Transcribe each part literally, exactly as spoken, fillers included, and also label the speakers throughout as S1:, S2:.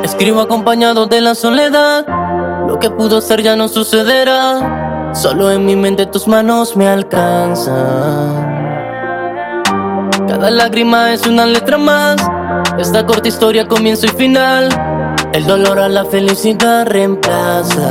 S1: Escribo acompañado de la soledad. Lo que pudo ser ya no sucederá. Solo en mi mente tus manos me alcanzan. Cada lágrima es una letra más. Esta corta historia, comienzo y final. El dolor a la felicidad reemplaza.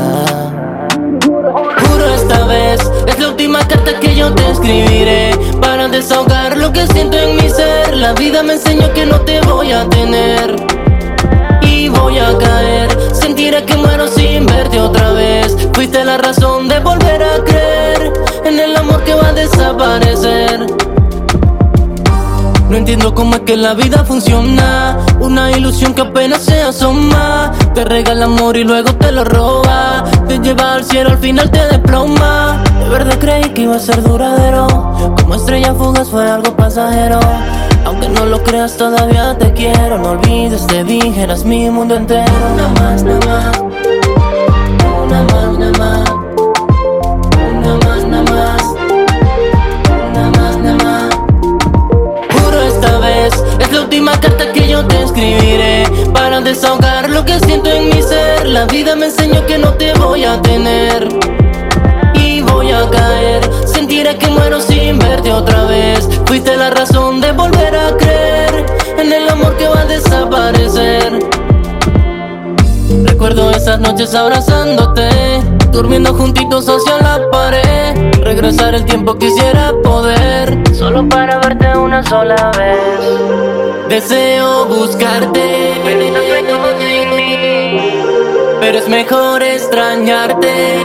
S1: Juro esta vez es la última carta que yo te escribiré, para desahogar lo que siento en mi ser. La vida me enseñó que no te voy a tener y voy a caer. Sentiré que muero sin verte otra vez. Fuiste la razón de volver a creer en el amor que va a desaparecer. No entiendo cómo es que la vida funciona. Una ilusión que apenas se asoma. Te regala amor y luego te lo roba. Te lleva al cielo, al final te desploma. De verdad creí que iba a ser duradero. Como estrella fugaz fue algo pasajero. Aunque no lo creas todavía te quiero. No olvides, te dije, eras mi mundo entero. Una más, nada más. Una más, nada más. Una más, nada más. Una más, nada más. Juro esta vez es la última carta que yo te escribiré, para desahogar lo que siento en mi ser. La vida me enseñó que no te voy a tener y voy a caer. Sentiré que muero sin verte otra vez. Fuiste la razón de volver a creer en el amor que va a desaparecer. Recuerdo esas noches abrazándote, durmiendo juntitos hacia la pared. Regresar el tiempo quisiera poder, solo para verte una sola vez. Deseo buscarte, pero no soy como sin mí. Pero es mejor extrañarte.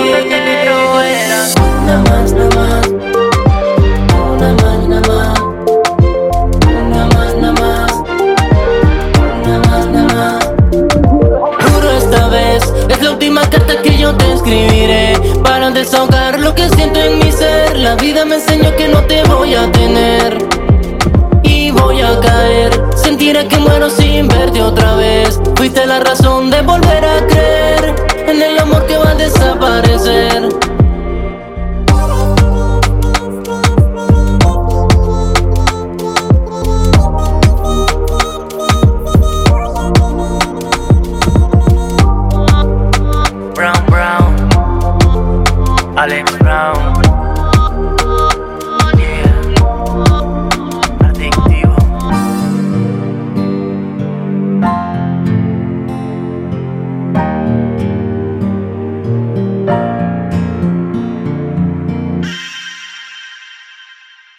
S1: Una más, nada más. Una más, nada más. Una más, nada más. Una más, nada más. Juro esta vez es la última carta que yo te escribiré, para desahogar lo que siento en mi ser. La vida me enseñó que no te voy a tener y voy a caer. Sentiré que muero sin verte otra vez. Fuiste la razón de volver a creer en el amor que va a desaparecer.